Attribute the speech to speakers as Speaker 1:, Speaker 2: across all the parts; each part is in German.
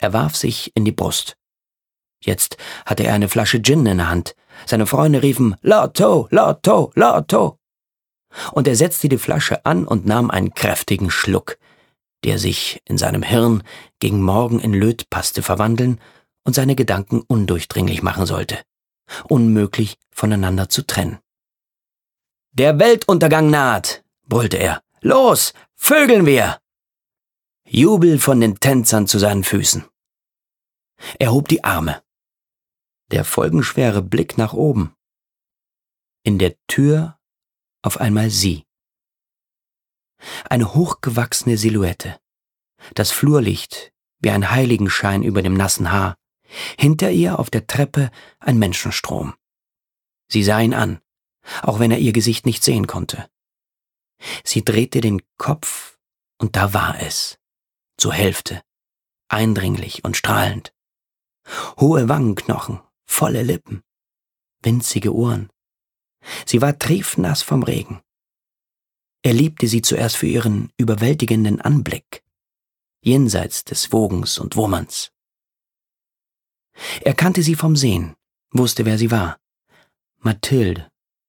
Speaker 1: Er warf sich in die Brust. Jetzt hatte er eine Flasche Gin in der Hand. Seine Freunde riefen »Lotto, Lotto, Lotto!« Und er setzte die Flasche an und nahm einen kräftigen Schluck, der sich in seinem Hirn gegen Morgen in Lötpaste verwandeln und seine Gedanken undurchdringlich machen sollte, unmöglich voneinander zu trennen. »Der Weltuntergang naht«, brüllte er. »Los, vögeln wir!« Jubel von den Tänzern zu seinen Füßen. Er hob die Arme. Der folgenschwere Blick nach oben. In der Tür auf einmal sie. Eine hochgewachsene Silhouette. Das Flurlicht wie ein Heiligenschein über dem nassen Haar. Hinter ihr auf der Treppe ein Menschenstrom. Sie sah ihn an, auch wenn er ihr Gesicht nicht sehen konnte. Sie drehte den Kopf und da war es. Zur Hälfte. Eindringlich und strahlend. Hohe Wangenknochen, volle Lippen, winzige Ohren. Sie war triefnass vom Regen. Er liebte sie zuerst für ihren überwältigenden Anblick, jenseits des Wogens und Wummerns. Er kannte sie vom Sehen, wusste, wer sie war. Mathilde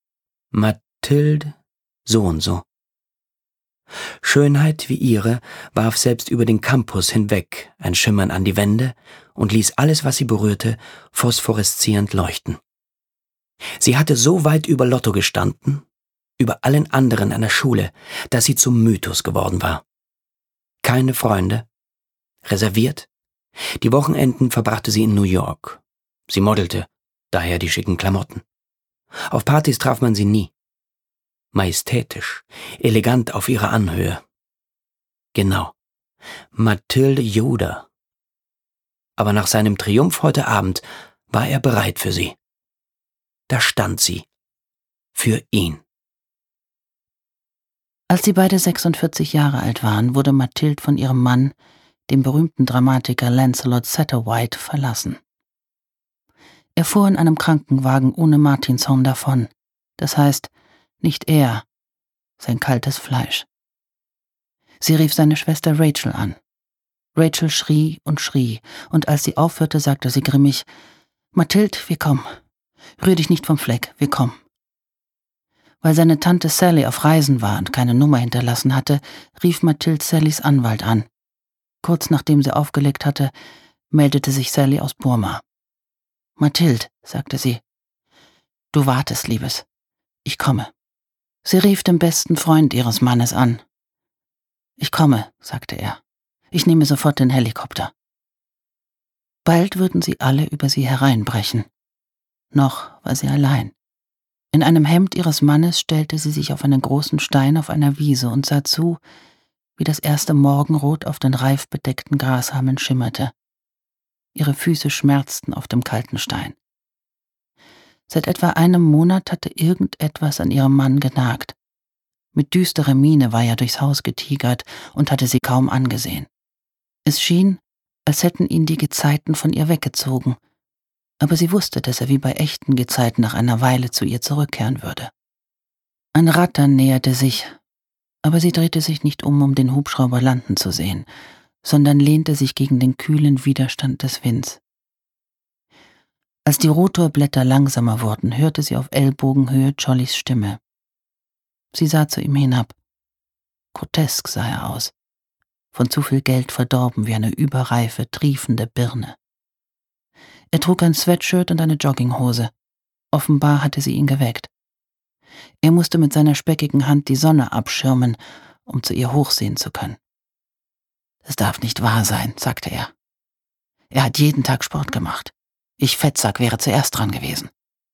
Speaker 1: so und so. Schönheit wie ihre warf selbst über den Campus hinweg ein Schimmern an die Wände und ließ alles, was sie berührte, phosphoreszierend leuchten. Sie hatte so weit über Lotto gestanden, über allen anderen an der Schule, dass sie zum Mythos geworden war. Keine Freunde, reserviert. Die Wochenenden verbrachte sie in New York. Sie modelte, daher die schicken Klamotten. Auf Partys traf man sie nie. Majestätisch, elegant auf ihrer Anhöhe. Genau, Mathilde Yoder. Aber nach seinem Triumph heute Abend war er bereit für sie. Da stand sie. Für ihn.
Speaker 2: Als sie beide 46 Jahre alt waren, wurde Mathilde von ihrem Mann, dem berühmten Dramatiker Lancelot Satterwhite, verlassen. Er fuhr in einem Krankenwagen ohne Martinshorn davon. Das heißt, nicht er, sein kaltes Fleisch. Sie rief seine Schwester Rachel an. Rachel schrie, und als sie aufhörte, sagte sie grimmig: »Mathilde, wir kommen. Rühr dich nicht vom Fleck, wir kommen.« Weil seine Tante Sally auf Reisen war und keine Nummer hinterlassen hatte, rief Mathilde Sallys Anwalt an. Kurz nachdem sie aufgelegt hatte, meldete sich Sally aus Burma. »Mathilde«, sagte sie, »du wartest, Liebes. Ich komme.« Sie rief den besten Freund ihres Mannes an. »Ich komme«, sagte er. »Ich nehme sofort den Helikopter.« Bald würden sie alle über sie hereinbrechen. Noch war sie allein. In einem Hemd ihres Mannes stellte sie sich auf einen großen Stein auf einer Wiese und sah zu, wie das erste Morgenrot auf den reif bedeckten Grashalmen schimmerte. Ihre Füße schmerzten auf dem kalten Stein. Seit etwa einem Monat hatte irgendetwas an ihrem Mann genagt. Mit düsterer Miene war er durchs Haus getigert und hatte sie kaum angesehen. Es schien, als hätten ihn die Gezeiten von ihr weggezogen, aber sie wusste, dass er wie bei echten Gezeiten nach einer Weile zu ihr zurückkehren würde. Ein Rattern näherte sich, aber sie drehte sich nicht um den Hubschrauber landen zu sehen, sondern lehnte sich gegen den kühlen Widerstand des Winds. Als die Rotorblätter langsamer wurden, hörte sie auf Ellbogenhöhe Jollys Stimme. Sie sah zu ihm hinab. Grotesk sah er aus, von zu viel Geld verdorben wie eine überreife, triefende Birne. Er trug ein Sweatshirt und eine Jogginghose. Offenbar hatte sie ihn geweckt. Er musste mit seiner speckigen Hand die Sonne abschirmen, um zu ihr hochsehen zu können. »Das darf nicht wahr sein«, sagte er. »Er hat jeden Tag Sport gemacht. Ich Fettsack wäre zuerst dran gewesen.«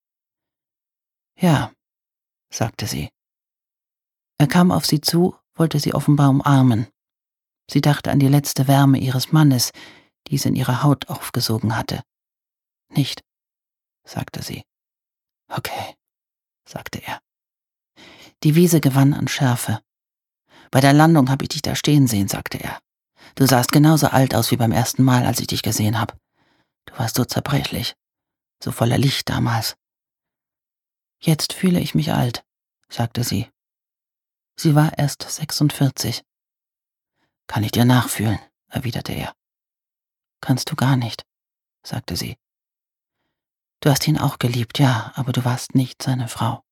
Speaker 2: »Ja«, sagte sie. Er kam auf sie zu, wollte sie offenbar umarmen. Sie dachte an die letzte Wärme ihres Mannes, die es in ihre Haut aufgesogen hatte. »Nicht«, sagte sie. »Okay«, sagte er. Die Wiese gewann an Schärfe. »Bei der Landung habe ich dich da stehen sehen«, sagte er. »Du sahst genauso alt aus wie beim ersten Mal, als ich dich gesehen habe. Du warst so zerbrechlich, so voller Licht damals.« »Jetzt fühle ich mich alt«, sagte sie. Sie war erst 46. »Kann ich dir nachfühlen«, erwiderte er. kannst du gar nicht«, sagte sie. »Du hast ihn auch geliebt, ja, aber du warst nicht seine Frau.«